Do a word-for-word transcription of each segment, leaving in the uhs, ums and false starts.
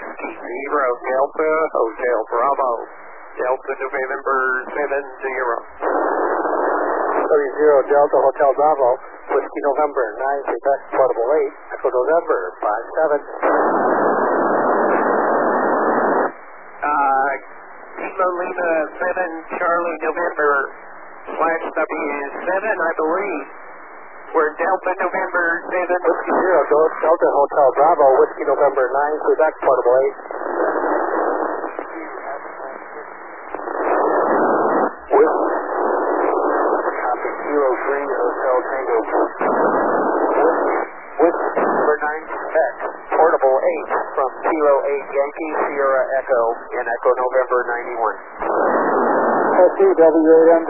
Whiskey Zero Delta Hotel Bravo. Delta November seven zero. W zero Delta Hotel Bravo. Whiskey November nine Quebec Portable eight. Echo November five seven. Uh, Kilo Lima seven Charlie November slash W seven, I believe. We're Delta November seven. Whiskey Zero Delta Hotel Bravo. Whiskey November nine Quebec Portable eight. Copy Kilo three Hotel Tango. Whiskey November nine Quebec Portable eight from Kilo eight Yankee Sierra Echo in Echo November ninety-one. S C W eight M V.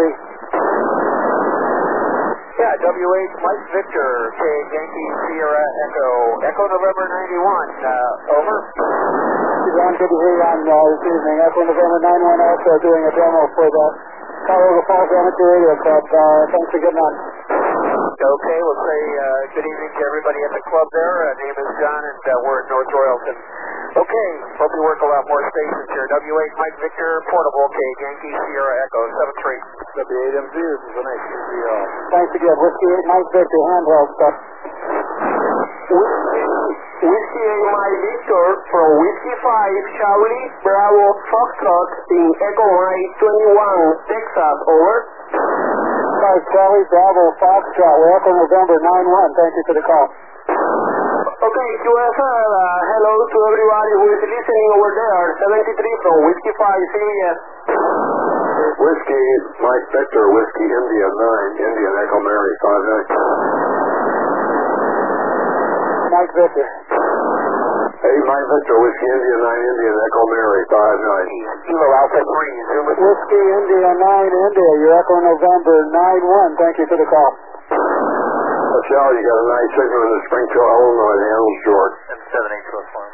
Yeah, W eight Mike Victor, K Yankee Sierra Echo, Echo November ninety-one, uh, over. John, good to hear you on uh, this evening. Echo November ninety-one also doing a demo for the Cuyahoga Falls Amateur Radio Club. Uh, thanks for getting on. Okay, we'll say uh, good evening to everybody at the club there. Uh, name is John, and uh, we're in North Royalton. Okay, hope you work a lot more stations here. W eight Mike Victor, Portable, K Yankee Sierra Echo, seven three. W eight M Z, this is an H C C L. Thanks again. Whiskey eight Mike Victor, handheld stuff. Whiskey eight Mike Victor from Whiskey five Charlie Bravo Foxtrot in Echo Mike twenty-one, Texas, over. five Charlie Bravo Foxtrot, we're Echo November nine one. Thank you for the call. Okay, Q S L, uh, hello to everybody who is listening over there. seventy-three from Whiskey five C B S. Whiskey Mike Victor, Whiskey India nine, Indian Echo Mary five nine. Mike Victor. Hey, Mike Victor, Whiskey India nine, Indian Echo Mary five nine. Kilo Alpha three, Zoom in. Whiskey India nine, India, you're Echo November nine one. Thank you for the call. Charlie, you got a nice signal in the Springfield, Illinois, the Animals George. seven eight four four.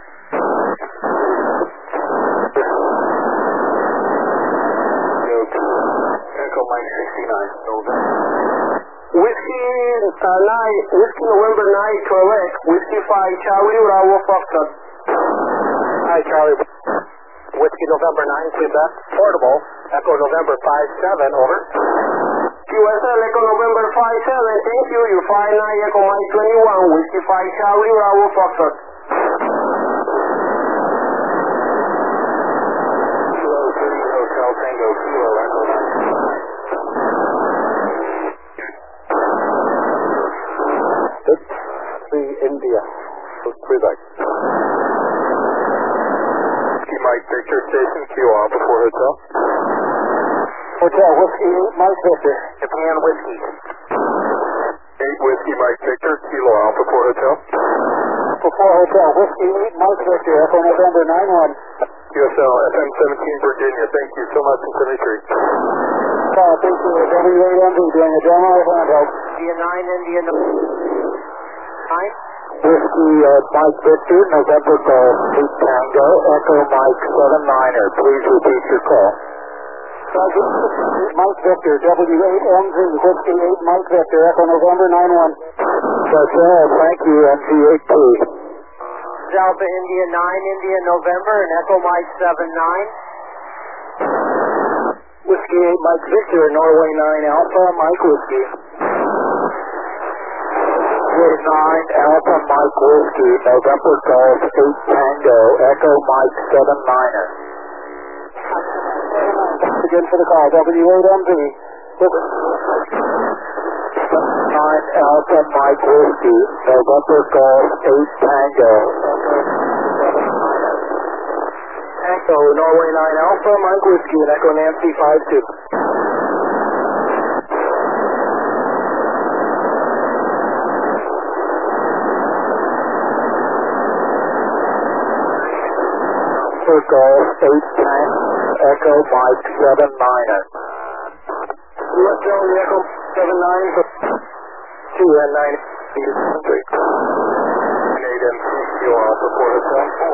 Echo Mike sixty-nine, over. Whiskey uh, nine, Whiskey November nine, Quebec, Whiskey five Charlie Bravo Foxtrot. Hi, Charlie. Whiskey November nine, Quebec, Portable, Echo November five seven, over. Q S L Echo November five seven, thank you. You five nine Echo Mike twenty-one, Whiskey five Charlie Bravo Foxtrot. Kilo three Hotel Tango, Kilo Echo nine. three India, Quebec. Whiskey Mike Victor, Station Q Alpha four Hotel. Hotel, Whiskey eight Mike Victor. Japan Whiskey. eight Whiskey Mike Victor, Kilo Alpha four Hotel. Alpha four Hotel, Whiskey eight Mike Victor, Echo November nine one. U S L F M seventeen Virginia, thank you so much in Symmetry. Call, thank you. W eight M V doing a demo of handheld. India nine, India nine. Whiskey uh, Mike Victor, November Golf eight Tango, Echo Mike seven niner. Please repeat your call. Mike Victor, W eight M Z, Whiskey eight Mike Victor, Echo November nine one. That's all, thank you, M Z eight two. Alpha India nine, India November, and Echo Mike seven nine. Whiskey eight Mike Victor, Norway nine Alpha, Mike Whiskey. nine Alpha Mike Whiskey, November Golf eight Tango, Echo Mike seven niner. Thanks again for the call, W eight M V. nine Alpha Mike Whiskey, November Golf eight Tango. Echo Norway nine Alpha Mike Whiskey and Echo Nancy five two. Golf eight Tango, Echo Mike seven niner. U S L Echo seven nine, two and nine. eight M C Kilo Alpha four Hotel four.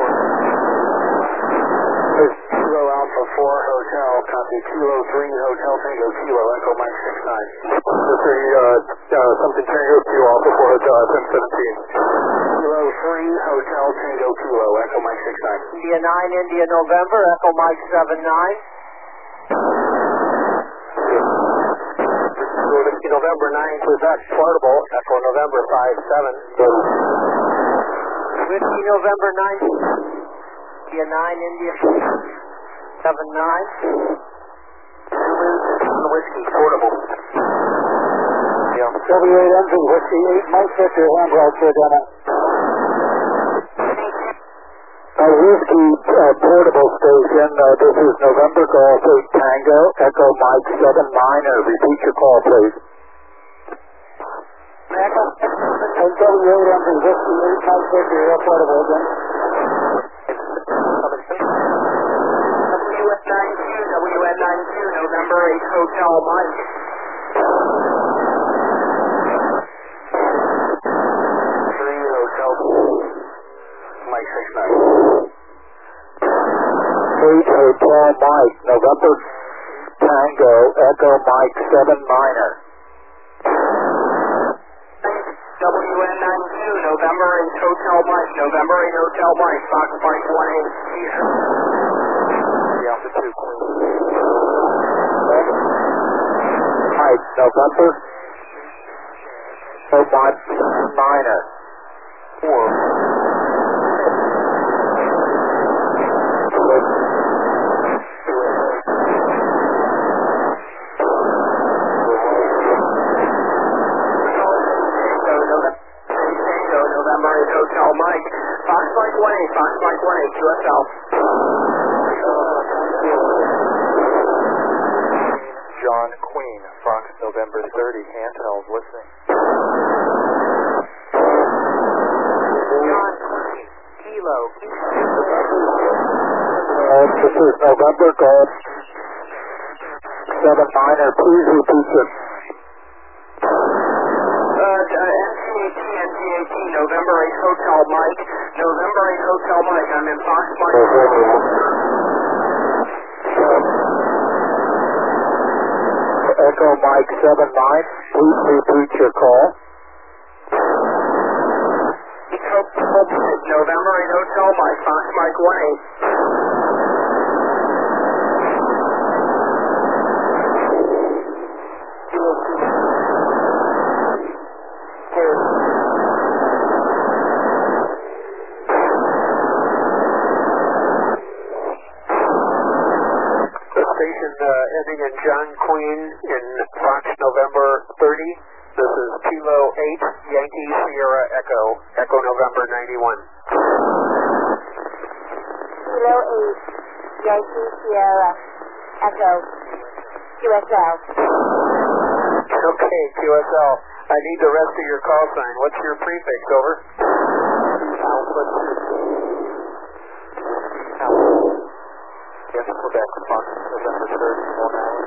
Kilo Alpha four Hotel, copy Kilo three Hotel Tango, Kilo Echo Mike six nine. Let's say uh, uh, something Tango Kilo Alpha four Hotel F M seventeen. Kilo three Hotel Hotel Tango Kilo, Echo Mike six nine. India nine, India November, Echo Mike seven nine. Whiskey November nine, Quebec Portable, Echo November five seven. Whiskey November nine, India nine, India seven nine. Whiskey Portable. W eight M V, Whiskey eight, Mike Victor, handrail to Demo. Uh, Whiskey uh, Portable Station, uh, this is November Golf eight Tango, Echo Mike seven Minor. Repeat your call, please. Echo, and W eight M V, Whiskey eight, Mike Victor, Air Portable again. W N nine two, W N nine two, November eight, Hotel Mike. three Hotel Mike six nine. eight Hotel Mike, November Tango, Echo Mike seven Minor. W N nine two, November eight, Hotel Mike, November eight, Hotel Mike, Fox Mike one eight, Caesar. The Alpha two, Queen. Mike, November, Echo Mike seven Minor. Four. November eight, Hotel Mike, Fox Mike one eight, Fox Mike one eight, Q S L. John Queen, Fox November thirty, handheld listening. John Queen, Kilo, Uh, this is November Golf seven Minor. Please repeat your Uh, N C A T, N C A T, November eight, Hotel Mike, November eight, Hotel Mike, I'm in Fox Mike. Echo Mike seven nine. Please repeat your call. November eight, Hotel Mike, Fox Mike one eight. Station uh, ending in John Queen in Fox November thirty. This is Kilo eight, Yankee Sierra Echo, Echo November ninety-one. Kilo eight, Yankee Sierra Echo, Q S L. Okay, Q S L. I need the rest of your call sign. What's your prefix, over? Alpha two. Alpha. Yes, Quebec, Fox November thirty, one hour.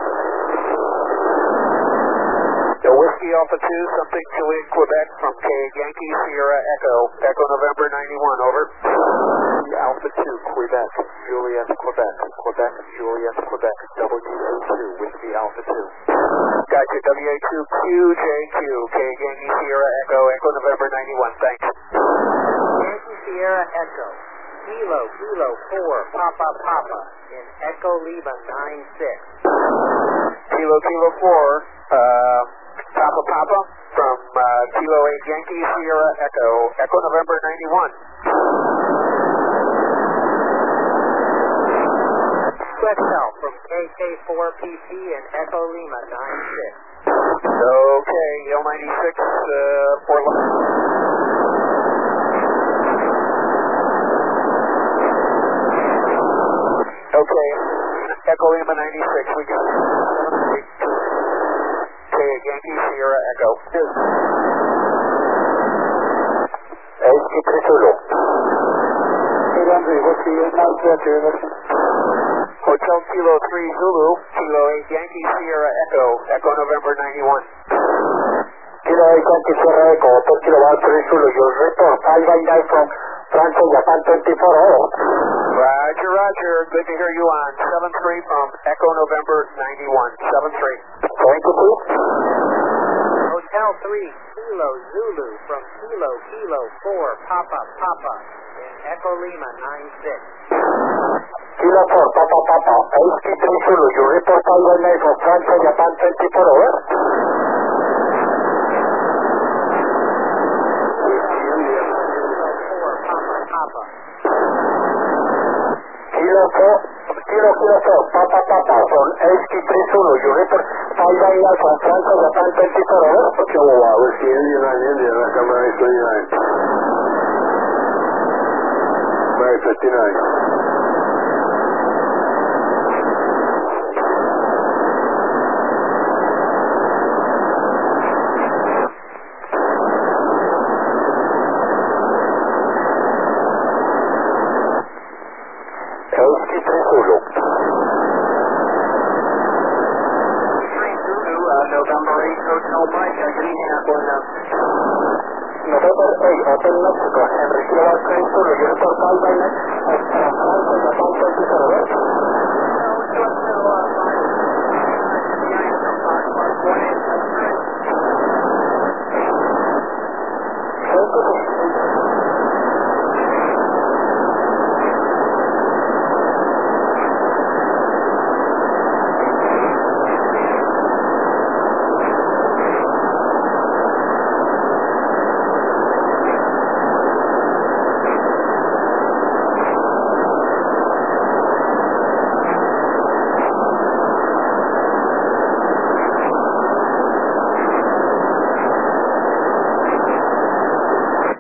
The Whiskey Alpha two, something Juliet, Quebec, from K Yankee Sierra Echo, Echo November ninety-one, over. Alpha two, Quebec, Juliet, Quebec, Quebec, Juliet, Quebec, W A two, Whiskey Alpha two. Gotcha, W A two, Q J Q, K Yankee Sierra Echo, Echo November ninety-one, thanks. Yankee Sierra Echo, Kilo, Kilo four, Papa, Papa, in Echo Lima nine six. Kilo, Kilo four, uh, Papa, Papa, from uh, Kilo eight Yankee Sierra Echo, Echo November ninety-one. Q S L from K K four P P in Echo Lima nine six. Okay, L ninety-six, uh, for Okay, Echo Lima ninety-six, we got it. Okay, Yankee Sierra Echo. Eight Zulu. eight hundred, Whiskey eight Mike Victor, listen. Hotel Kilo three Zulu, Kilo eight Yankee Sierra Echo, Echo November ninety-one. Kilo eight Yankee Sierra Echo, Hotel Kilo one three Zulu. Your report five one nine from Franco Japan twenty-four. Roger, roger. Good to hear you on seven three from Echo November ninety-one. seven three. Thank you, please. Hotel L three Kilo Zulu from Kilo Kilo four Papa Papa in Echo Lima nine six. Kilo four Papa Papa, H K three Zulu, you report Taiwan nine from França, Japan twenty-four, over. Kilo four, Kilo Kilo four, Papa Papa, from H K three Zulu, you report Taiwan nine from France, Japan twenty-four, over. Kiowa, Whiskey India nine, India, Echo Mary twenty-nine. Mary fifty-nine. November eight, Hotel Mexico,